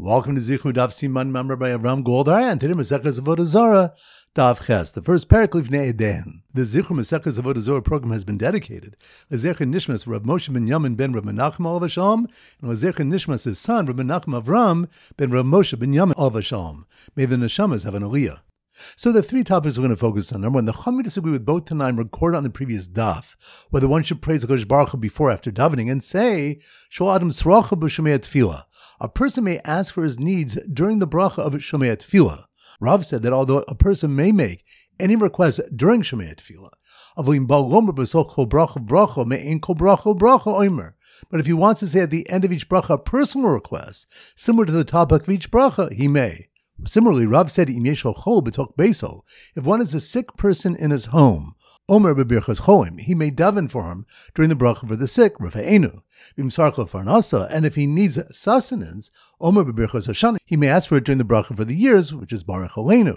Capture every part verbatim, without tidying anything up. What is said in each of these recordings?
Welcome to Zichru Daf Siman Mamre by Avram Goldar, and today Masechus Avodah Zarah Daf Ches, the first parak Livnei Eden. The Zichru Masechus Avodah Zarah program has been dedicated to Zecher Nishmas Rav Moshe ben Yamin ben Rav Menachem Olav Hashem, and Zecher Nishmas his son Rav Menachem Avram ben Rav Moshe ben Yamin Olav Hashem. May the neshamas have an aliyah. So the three topics we're going to focus on. Number one, the Chachamim disagree with both Tanaim recorded on the previous daf, whether one should praise HaKadosh Baruch Hu before or after davening, and say, Shol Adam Sracha b'Shomei Tefillah. A person may ask for his needs during the bracha of Shomei Tefillah. Rav said that although a person may make any request during Shomei Tefillah, but if he wants to say at the end of each bracha a personal request, similar to the topic of each bracha, he may. Similarly, Rav said, if one is a sick person in his home, Omer b'birchas choim, he may daven for him during the bracha for the sick, Rafa'enu, b'msarcha farnasa, and if he needs sustenance, Omer b'birchas hashana, he may ask for it during the bracha for the years, which is Baruch Aleinu.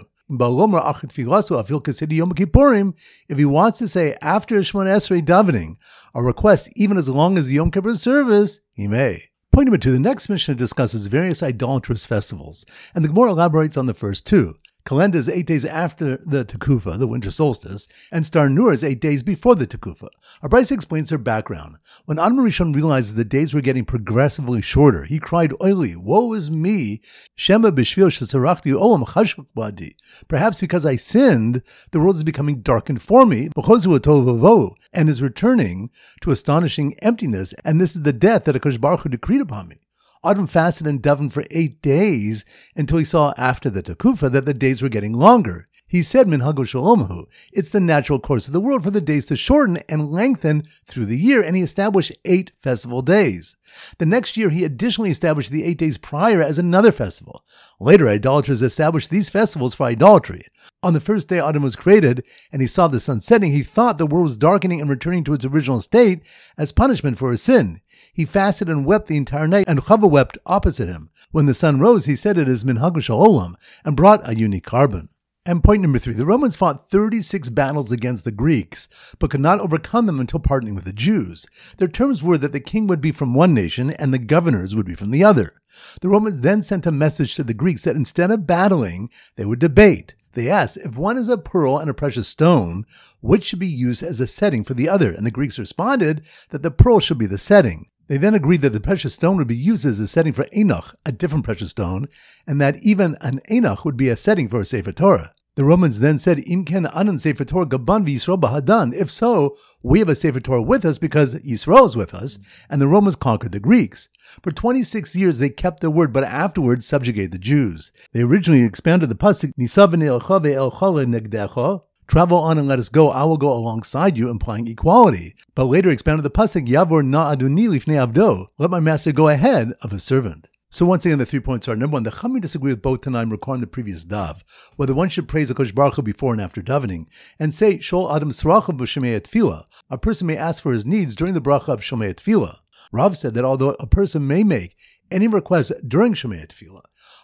If he wants to say after Shemona Esrei davening a request, even as long as the Yom Kippur service, he may. Point number two, the next Mishnah discusses various idolatrous festivals, and the Gemara elaborates on the first two. Kalenda is eight days after the Tekufa, the winter solstice, and Star Nur is eight days before the Tekufa. Our Brisa explains their background. When Adam Rishon realized that the days were getting progressively shorter, he cried, Oili, woe is me, Shema b'shvil shesarachti olam chashuk badi. Perhaps because I sinned, the world is becoming darkened for me, b'chozu atov and is returning to astonishing emptiness, and this is the death that HaKadosh Baruch Hu decreed upon me. Adam fasted and davened for eight days until he saw after the Tekufa that the days were getting longer. He said, Minhago Shalomhu, it's the natural course of the world for the days to shorten and lengthen through the year, and he established eight festival days. The next year, he additionally established the eight days prior as another festival. Later, idolaters established these festivals for idolatry. On the first day Adam was created, and he saw the sun setting, he thought the world was darkening and returning to its original state as punishment for his sin. He fasted and wept the entire night, and Chava wept opposite him. When the sun rose, he said it is Minhag Shalom, and brought a unique carbon. And point number three, the Romans fought thirty-six battles against the Greeks, but could not overcome them until partnering with the Jews. Their terms were that the king would be from one nation and the governors would be from the other. The Romans then sent a message to the Greeks that instead of battling, they would debate. They asked, if one is a pearl and a precious stone, which should be used as a setting for the other? And the Greeks responded that the pearl should be the setting. They then agreed that the precious stone would be used as a setting for Enoch, a different precious stone, and that even an Enoch would be a setting for a Sefer Torah. The Romans then said, Im ken anan Sefer Torah gaban v'Yisrael b'hadan. If so, we have a Sefer Torah with us because Yisrael is with us, and the Romans conquered the Greeks. For twenty-six years they kept their word, but afterwards subjugated the Jews. They originally expanded the pasuk, Nisav v'ne'elcha ve'elcha negdecha. Travel on and let us go, I will go alongside you, implying equality. But later expanded the pasuk, Yavor na aduni lifnei avdo. Let my master go ahead of his servant. So once again, the three points are, number one, the Chachamim disagree with both Tanaim recording the previous daf, whether one should praise HaKadosh Baruch Hu before and after davening, and say, Shol Adam Sracha b'Shomei Tefillah. A person may ask for his needs during the bracha of Shomei Tefillah. Rav said that although a person may make any request during Shomei Tefillah,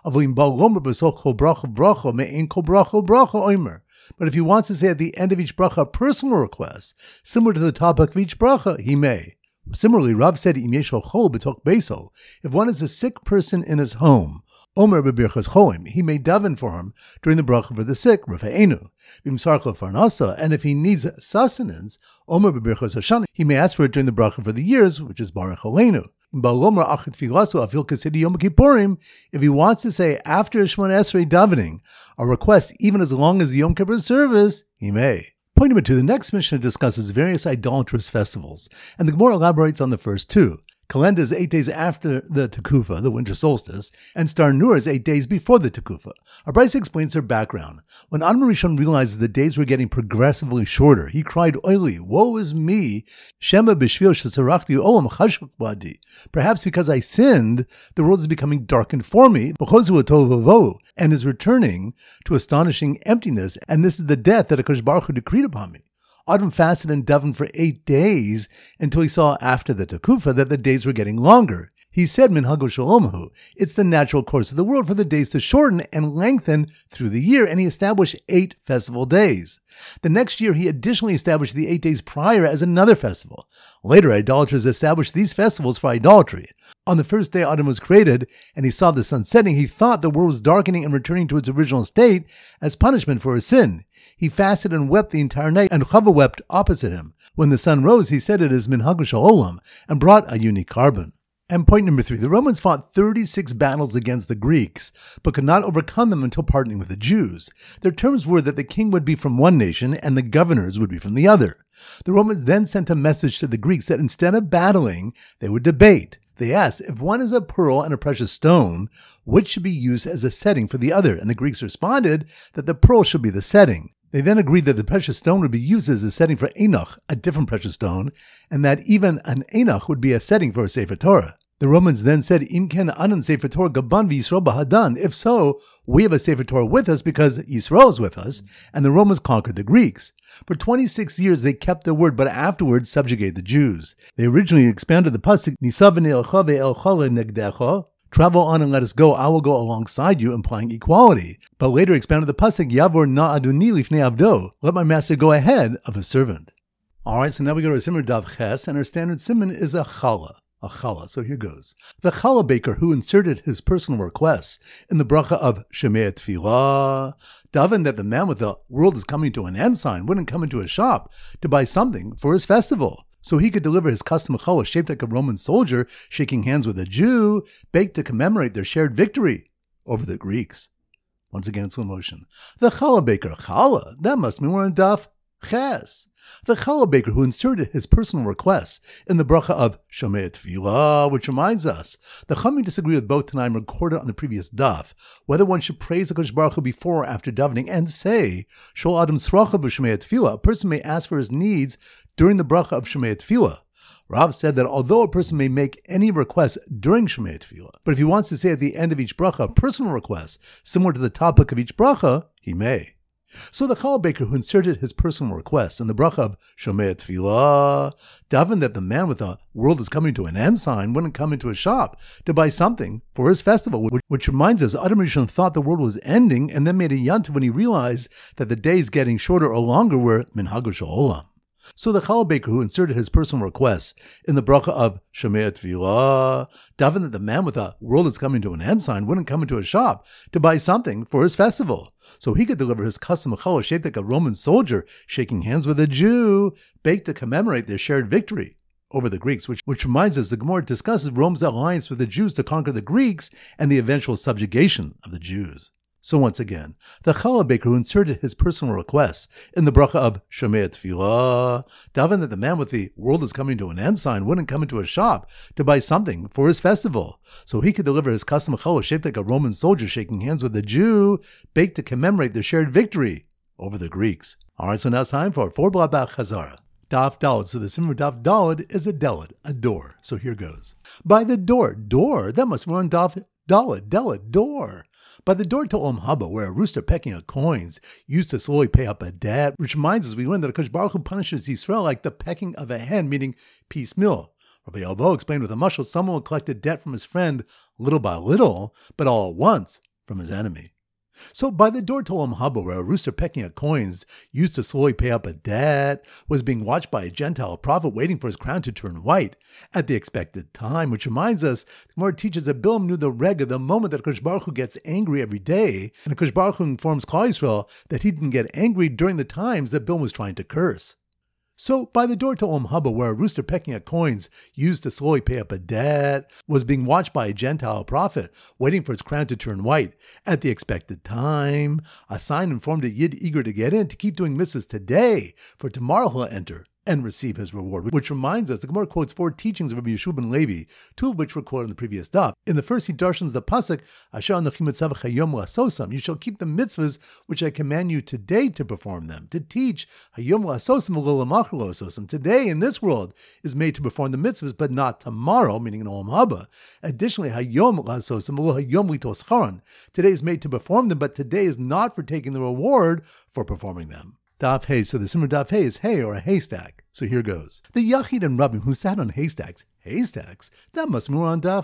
but if he wants to say at the end of each bracha a personal request, similar to the topic of each bracha, he may. Similarly, Rav said, if one is a sick person in his home, Omer b'birchas choim, he may daven for him during the bracha for the sick, Rafa'enu, b'msarcha farnasa, and if he needs sustenance, Omer b'birchas hashana, he may ask for it during the bracha for the years, which is Baruch Aleinu. If he wants to say after Shemona Esrei davening a request, even as long as the Yom Kippur service, he may. Point number two, the next Mishnah discusses various idolatrous festivals, and the Gemara elaborates on the first two. Kalenda is eight days after the Tekufa, the winter solstice, and Star Nur is eight days before the Tekufa. Our Brisa explains their background. When Adam Rishon realized that the days were getting progressively shorter, he cried, Oili, woe is me, Shema b'shvil shesarachti olam chashuk badi. Perhaps because I sinned, the world is becoming darkened for me, b'chozu atov and is returning to astonishing emptiness, and this is the death that HaKadosh Baruch Hu decreed upon me. Adam fasted and davened for eight days until he saw after the Tekufa that the days were getting longer. He said, Minhago Shalomahu, it's the natural course of the world for the days to shorten and lengthen through the year, and he established eight festival days. The next year, he additionally established the eight days prior as another festival. Later, idolaters established these festivals for idolatry. On the first day Adam was created, and he saw the sun setting, he thought the world was darkening and returning to its original state as punishment for his sin. He fasted and wept the entire night, and Chava wept opposite him. When the sun rose, he said it is Minhagu Shalom, and brought a unique carbon. And point number three, the Romans fought thirty-six battles against the Greeks, but could not overcome them until partnering with the Jews. Their terms were that the king would be from one nation and the governors would be from the other. The Romans then sent a message to the Greeks that instead of battling, they would debate. They asked, if one is a pearl and a precious stone, which should be used as a setting for the other? And the Greeks responded that the pearl should be the setting. They then agreed that the precious stone would be used as a setting for Enoch, a different precious stone, and that even an Enoch would be a setting for a Sefer Torah. The Romans then said, Im ken anan Sefer Torah gaban v'Yisrael b'hadan. If so, we have a Sefer Torah with us because Yisrael is with us, and the Romans conquered the Greeks. For twenty-six years they kept their word, but afterwards subjugated the Jews. They originally expanded the pasuk, Nisa v'nei elcha ve'elcha negdecha. Travel on and let us go, I will go alongside you, implying equality. But later expanded the pasuk, Yavor na aduni lifnei avdo. Let my master go ahead of his servant. Alright, so now we go to a simon dav ches, and our standard simon is a challah. A challah, so here goes. The challah baker who inserted his personal requests in the bracha of Shemei Tefillah, davened that the man with the world is coming to an end sign wouldn't come into a shop to buy something for his festival. So he could deliver his custom challah shaped like a Roman soldier shaking hands with a Jew, baked to commemorate their shared victory over the Greeks. Once again in slow motion. The challah baker, challah, that must mean we're in daf ches. The challah baker who inserted his personal requests in the bracha of Shomei Tefillah, which reminds us, the Chachamim disagree with both Tanaim recorded on the previous daf, whether one should praise HaKadosh Baruch Hu before or after davening, and say, Shol Adam Tzracha b'Shomei Tefillah, a person may ask for his needs during the bracha of Shomei Tefillah. Rav said that although a person may make any request during Shomei Tefillah, but if he wants to say at the end of each bracha a personal request similar to the topic of each bracha, he may. So the challah baker who inserted his personal request in the bracha of Shomei Tefillah davened that the man with the world is coming to an end sign wouldn't come into a shop to buy something for his festival, which, which reminds us, Adam Rishon thought the world was ending and then made a yontif when he realized that the days getting shorter or longer were minhago shel. So the challah baker who inserted his personal requests in the bracha of Shomei Tefillah davened that the man with the world is coming to an end sign wouldn't come into a shop to buy something for his festival. So he could deliver his custom challah shaped like a Roman soldier shaking hands with a Jew, baked to commemorate their shared victory over the Greeks, which, which reminds us the Gemara discusses Rome's alliance with the Jews to conquer the Greeks and the eventual subjugation of the Jews. So once again, the challah baker who inserted his personal requests in the bracha of Shomei Tefillah davened that the man with the world is coming to an end sign wouldn't come into a shop to buy something for his festival. So he could deliver his custom challah shaped like a Roman soldier shaking hands with a Jew, baked to commemorate their shared victory over the Greeks. Alright, so now it's time for four blabach chazara. Daf Daled. So the simmer Daf Daled is a deled, a door. So here goes. By the door, door, that must run Daf Daled, deled, door. By the door to Olam Haba, where a rooster pecking at coins used to slowly pay up a debt, which reminds us we learned that HaKadosh Baruch Hu punishes Yisrael like the pecking of a hen, meaning piecemeal. Rabbi Yalbo explained with a mushal, someone will collect a debt from his friend little by little, but all at once from his enemy. So by the door to Olam Haba, where a rooster pecking at coins used to slowly pay up a debt, was being watched by a Gentile prophet waiting for his crown to turn white at the expected time, which reminds us, the Gemara teaches that Bilam knew the rega, the moment that HaKadosh Baruch Hu gets angry every day, and HaKadosh Baruch Hu informs Klal Yisrael that he didn't get angry during the times that Bilam was trying to curse. So, by the door to Olam Haba, where a rooster pecking at coins used to slowly pay up a debt, was being watched by a Gentile prophet, waiting for its crown to turn white at the expected time. A sign informed a Yid eager to get in to keep doing mitzvahs today, for tomorrow he'll enter and receive his reward. Which reminds us, the Gemara quotes four teachings of Rabbi Yeshua ben Levi, two of which were quoted in the previous daf. In the first, he darshans the pasuk, Asher anochi mitzavach hayom la'asosam. You shall keep the mitzvahs which I command you today to perform them, to teach hayom la'asosam v'lo lamachar la'asosam. Today, in this world, is made to perform the mitzvahs, but not tomorrow, meaning in Olam Haba. Additionally, hayom la'asosam v'lo hayom litos charon. Today is made to perform them, but today is not for taking the reward for performing them. Daf Hey, so the simmer Daf Hey is hay or a haystack. So here goes. The Yachid and Rabbim who sat on haystacks, haystacks, that must be more on Daf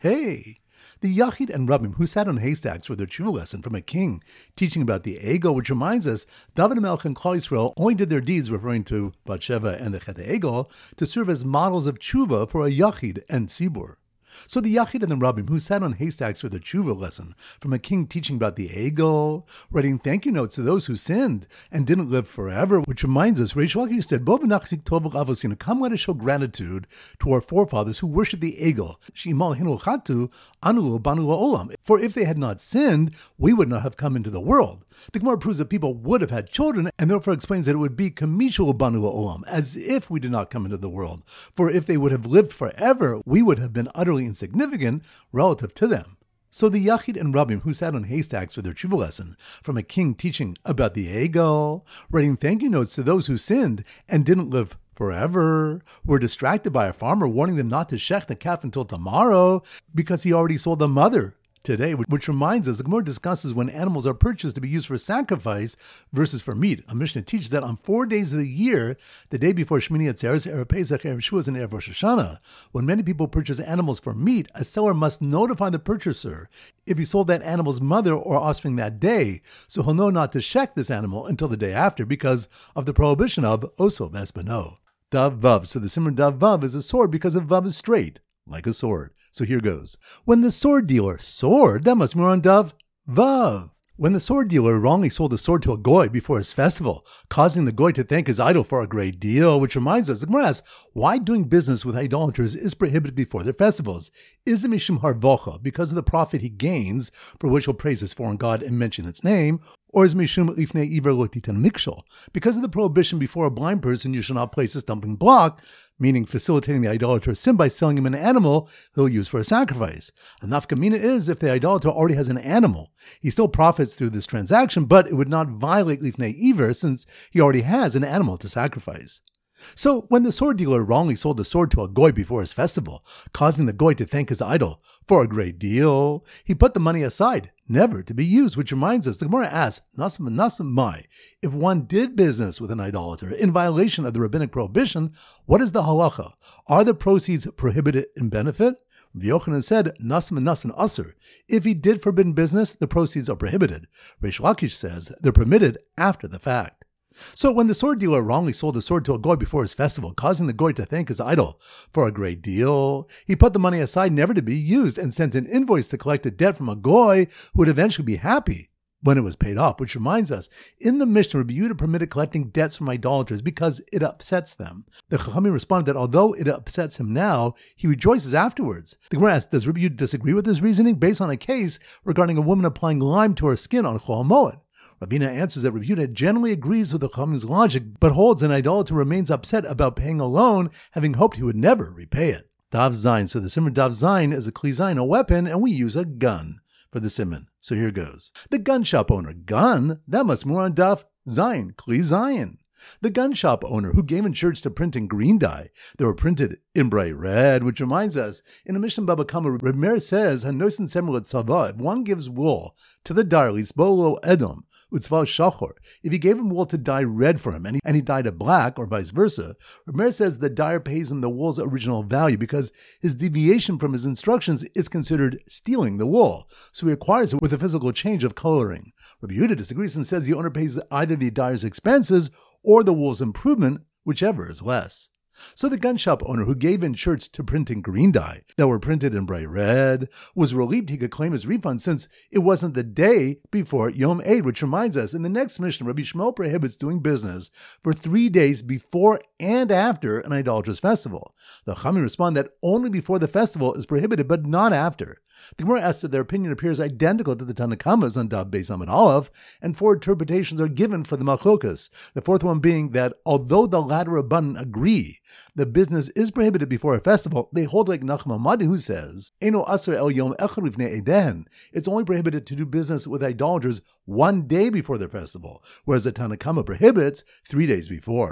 Hey! The Yachid and Rabbim who sat on haystacks for their tshuva lesson from a king teaching about the Egel, which reminds us, David HaMelech and Klal Yisrael only did their deeds, referring to Bathsheba and the Chet Egel, to serve as models of tshuva for a Yachid and Tzibur. So the Yachid and the Rabbim who sat on haystacks for their tshuva lesson from a king teaching about the Egel, writing thank you notes to those who sinned and didn't live forever, which reminds us, Reish Lakish said, Bo v'nachzik tov v'avosinu, come let us show gratitude to our forefathers who worshipped the Egel, she'imal hinu chatu, anu banu la'olam. For if they had not sinned, we would not have come into the world. The Gemara proves that people would have had children, and therefore explains that it would be kamishul banu la'olam, as if we did not come into the world. For if they would have lived forever, we would have been utterly insignificant relative to them. So the Yachid and Rabbim who sat on haystacks for their tshuva lesson from a king teaching about the Egel, writing thank you notes to those who sinned and didn't live forever, were distracted by a farmer warning them not to shech the calf until tomorrow because he already sold the mother today, which reminds us, the Gemara discusses when animals are purchased to be used for sacrifice versus for meat. A Mishnah teaches that on four days of the year, the day before Shmini Atzeres, Erev Pesach, Erev Shavuos, and Erev Rosh Hashanah, when many people purchase animals for meat, a seller must notify the purchaser if he sold that animal's mother or offspring that day, so he'll know not to shech this animal until the day after because of the prohibition of Oso Vespano. Dav Vav. So the Simran Dav Vav is a sword because of Vav is straight, like a sword. So here goes. When the sword dealer, sword, that must be on Dav Vav. When the sword dealer wrongly sold a sword to a goy before his festival, causing the goy to thank his idol for a great deal, which reminds us, the Gemara asks, why doing business with idolaters is prohibited before their festivals? Is it mishum harvocha, because of the profit he gains, for which he'll praise his foreign god and mention its name, or is mishum lifnei iver lo titan mikshol, because of the prohibition before a blind person you shall not place a stumbling block, meaning facilitating the idolater's sin by selling him an animal he'll use for a sacrifice. A nafka mina is if the idolater already has an animal, he still profits through this transaction, but it would not violate lifnei iver since he already has an animal to sacrifice. So when the sword dealer wrongly sold the sword to a goy before his festival, causing the goy to thank his idol for a great deal, he put the money aside, never to be used, which reminds us, the Gemara asks, Nasam Nasam Mai, if one did business with an idolater in violation of the rabbinic prohibition, what is the halacha? Are the proceeds prohibited in benefit? Rabbi Yochanan said, Nasam Nasan Asur. If he did forbidden business, the proceeds are prohibited. Reish Lakish says they're permitted after the fact. So when the sword dealer wrongly sold a sword to a goy before his festival, causing the goy to thank his idol for a great deal, he put the money aside never to be used and sent an invoice to collect a debt from a goy who would eventually be happy when it was paid off, which reminds us, in the Mishnah, Rabbi Yehuda permitted collecting debts from idolaters because it upsets them. The Chachamim responded that although it upsets him now, he rejoices afterwards. The Gemara asks, does Rabbi Yehuda disagree with this reasoning based on a case regarding a woman applying lime to her skin on Chol Moed? Rabina answers that Rabbi Yehuda generally agrees with the Chachamim's logic, but holds an idolater remains upset about paying a loan, having hoped he would never repay it. Dav Zayin. So the Simon Dav Zayin is a Kli Zayin, a weapon, and we use a gun for the Simon. So here goes. The gun shop owner. Gun? That must be more on Dav Zayin, Kli Zayin. The gun shop owner who gave in shirts to print in green dye that were printed in bright red, which reminds us, in a Mishnah Baba Kama, Reb Meir says, Hanosin Semel Tzava, if one gives wool to the dyer, Litzbolo Edom, Utzval Shachor, if he gave him wool to dye red for him and he, and he dyed it black, or vice versa, Reb Meir says the dyer pays him the wool's original value because his deviation from his instructions is considered stealing the wool, so he acquires it with a physical change of coloring. Rabbi Yehuda disagrees and says the owner pays either the dyer's expenses or the wool's improvement, whichever is less. So the gun shop owner who gave in shirts to print in green dye that were printed in bright red was relieved he could claim his refund since it wasn't the day before Yom Eid, which reminds us, in the next Mishnah, Rabbi Shmuel prohibits doing business for three days before and after an idolatrous festival. The Chachamim respond that only before the festival is prohibited, but not after. The Gemara asks that their opinion appears identical to the Tanna Kama's on Daf Beis Amud Aleph, and four interpretations are given for the Machlokas. The fourth one being that although the latter Rabbanan agree the business is prohibited before a festival, they hold like Nachman Madi, who says, Eino Asr El Yom Echad Lifnei Eidehen. It's only prohibited to do business with idolaters one day before their festival, whereas the Tanna Kama prohibits three days before.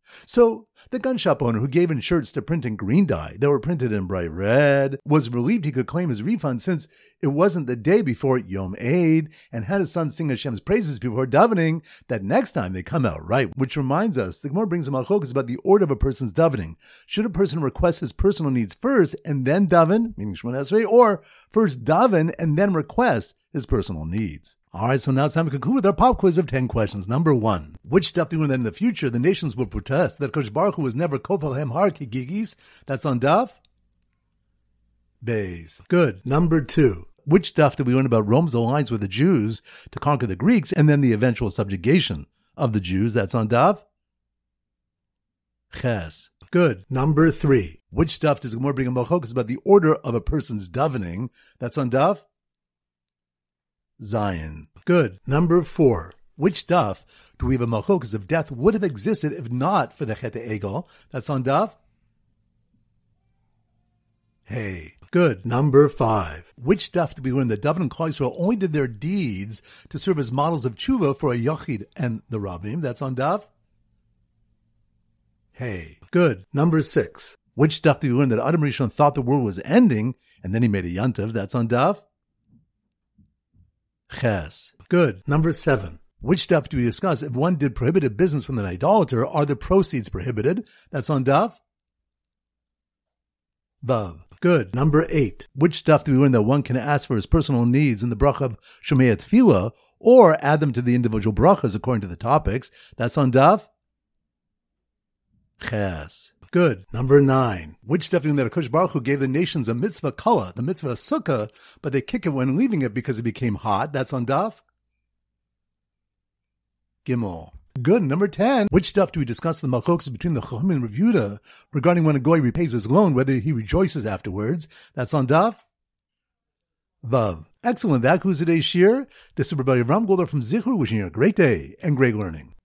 So, the gun shop owner who gave in shirts to print in green dye that were printed in bright red was relieved he could claim his refund since it wasn't the day before Yom Eid and had his son sing Hashem's praises before davening that next time they come out right. Which reminds us, the Gemara brings a machlokas about the order of a person's davening. Should a person request his personal needs first and then daven, meaning Shemona Esrei, or first daven and then request his personal needs? All right, so now it's time to conclude with our pop quiz of ten questions. Number one, which daf do we learn that in the future the nations will protest that Kosh Baruch Hu was never kofel hem har kigigis? That's on daf Beis. Good. Number two, which daf do we learn about Rome's alliance with the Jews to conquer the Greeks and then the eventual subjugation of the Jews? That's on daf Ches. Good. Number three, which daf does Gemara bring a machlokas about the order of a person's davening? That's on daf Zion. Good. Number four, which daf do we have a machlokas if death would have existed if not for the Chet Egel? That's on daf Hey. Good. Number five, which daf do we learn that David and Klal Yisrael only did their deeds to serve as models of tshuva for a yachid and the rabbim? That's on daf Hey. Good. Number six, which daf do we learn that Adam Rishon thought the world was ending and then he made a yantav? That's on daf Ches. Good. Number seven, which daf do we discuss if one did prohibited business with an idolater, are the proceeds prohibited? That's on daf Vav. Good. Number eight, which daf do we learn that one can ask for his personal needs in the bracha of Shomei Tefillah or add them to the individual brachas according to the topics? That's on daf Ches. Good. Number nine, which daf do we learn that Kosh Baruch Hu gave the nations a mitzvah kala, the mitzvah sukkah, but they kick it when leaving it because it became hot? That's on daf Gimel. Good. Number ten, which daf do we discuss the machlokas between the Chachamim and Rav Yehuda regarding when a goy repays his loan, whether he rejoices afterwards? That's on daf Vav. Excellent. That concludes today's shir. This is Rabbi Ram Golder from Zichur, wishing you a great day and great learning.